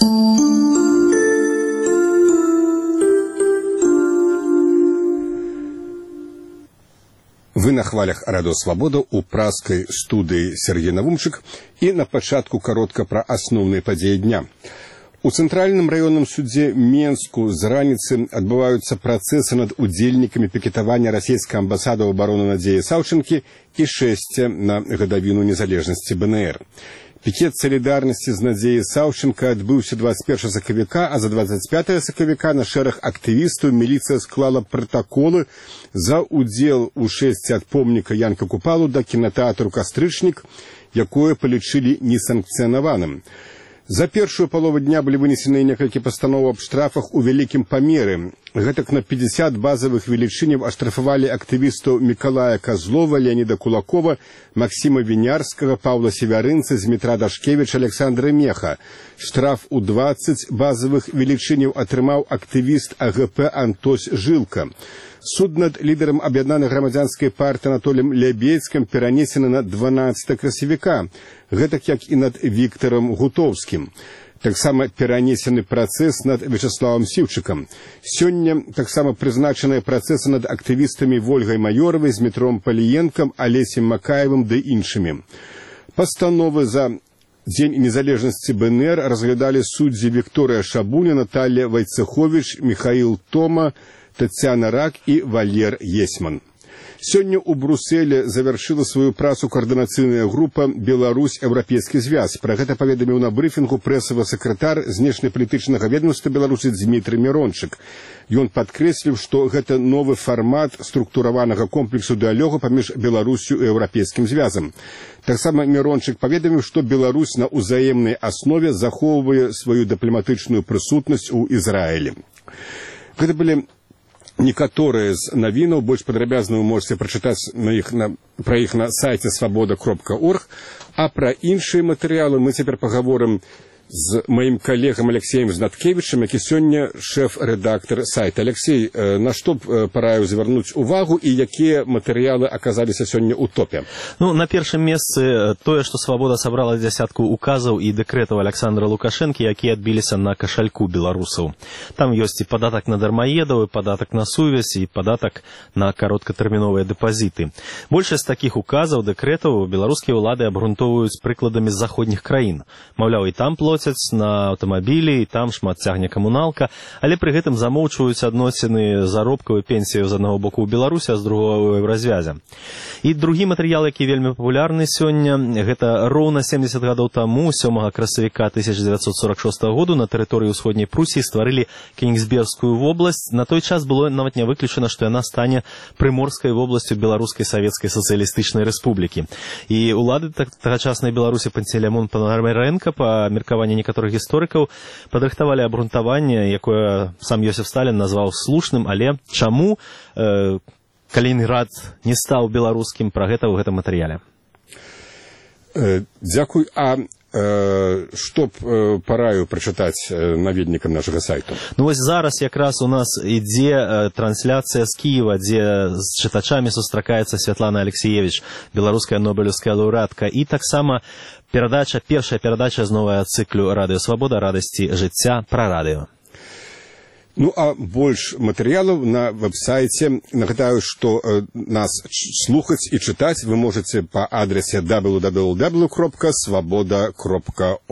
Вы на хвалях Радио Свобода у праскай студыі Сергей Навумчык і на пачатку каротка пра асноўныя падзеі дня. У Цэнтральным раённым судзе Менску з раніцы адбываюцца працэсы над удзельнікамі пікетавання расійскай амбасады ў абароны Надзеі Саўчынкі і шэсця на гадавіну незалежнасці БНР. Пікет салідарнасці з Надзеяй Саўчынка адбыўся 21 сакавіка, а за 25 сакавіка на шэраг актывістаў міліцыя склала пратаколы за ўдзел у шэсці ад помніка Янка Купалу да кінатэатру «Кастрычнік», якое палічылі несанкцыянаваным. За першую палову дня былі вынесены некалькі пастановаў аб штрафах у вялікім памеры. Гэтак на 50 базавых велічыняў аштрафавалі актывістаў Мікалая Козлова, Леоніда Кулакова, Максима Вінярскага, Паўла Севярынца, Змітра Дашкевіча, Александра Меха. Штраф у 20 базавых велічыняў атрымаў актывіст АГП Антось Жылка. Суд над лідарам аб'яднанай грамадзянскай партыі Анатоліем Лябедзькім перанесены на 12 красавіка, гэтак як і над Віктарам Гутоўскім. Таксама перанесены працэс над Вячеславам Сіўчыкам. Сёння таксама прызначаныя працэсы над актывістамі Вольгай Маёравай, Змітром Паліенкам, Алесем Макаевым ды іншымі. Пастановы за Дзень незалежнасці БНР разглядалі суддзі Вікторыя Шабуня, Наталья Вайцехович, Михаил Тома, Татьяна Рак і Валер Есман. Сёння ў Брусэле завяршыла сваю працу каардынацыйная група «Беларусь-Еўрапейскі звяз». Пра гэта паведаміў на брыфінгу прэсавы сакратар знешнепалітычнага ведомства Беларусі Дмітрый Мірончык. Ён падкрэсліў, што гэта новы фармат структураванага комплексу дыялогу паміж Беларусю і Еўрапейскім звязам. Таксама Мірончык паведаміў, што Беларусь на ўзаемнай аснове захоўвае сваю дыпламатычную прысутнасць у Ізраілі. Гэта былі некаторыя з навінаў, больш падрабязна вы можаце прачытаць пра іх на сайце свабода.орг, а пра іншыя матэрыялы мы цяпер пагаворым з маім калегам Алексеем Знаткевічам, які сёння шэф-рэдактар сайта. Алексей, на што параю звярнуць увагу і якія матэрыялы аказаліся сёння ў топе? На першым месцы тое, што Свабода сабрала дзясятку указаў і дэкрэтаў Александра Лукашэнкі, якія адбіліся на кашальку беларусаў. Там ёсць і падатак на дармаедаў, і падатак на сувязь, і падатак на кароткатэрміновыя дэпазіты. Большасць такіх указаў, дэкрэтаў беларускія ўлады абгрунтоўваюць прыкладамі з заходніх краін. Маўляў, і там плоцяць на аўтамабілі, і там шмат цягне камуналка, але пры гэтым замоўчваюць адносіны заробкаў і пенсіяў з аднаго боку ў Беларусі, а з другого ў Еўразвязе. І другі матэрыял, які вельмі папулярны сёння, гэта роўна 70 гадоў таму, 7 красавіка 1946 году на тэрыторыі ўсходняй Прусіі стварылі Кенігсбергскую вобласць. На той час было нават не выключана, што яна стане прыморскай вобласцю Беларускай Савецкай Сацыялістычнай Рэспублікі. І улады тагачаснай Беларусі Пантелеймон Панамарэнка, па меркаванні некаторых гісторыкаў, падрыхтавалі абгрунтаванне, якое сам Йосиф Сталін назваў слушным, але чаму Калінінград не стаў беларускім, пра гэта ў гэтым матэрыяле. Дзякуй. А што б параю прачытаць наведнікам нашага сайту? Вось зараз якраз у нас ідзе трансляцыя з Кіева, дзе з чытачамі сустракаецца Святлана Алексеевич, беларуская нобелеўская лаўрэатка, і таксама першая перадача з новага цыклу «Радыё Свабода. Радасці жыцця» пра радыё. А больш матэрыялаў на вэб-сайце. Нагадаю, што нас слухаць і чытаць вы можаце па адрасе www.svoboda.org.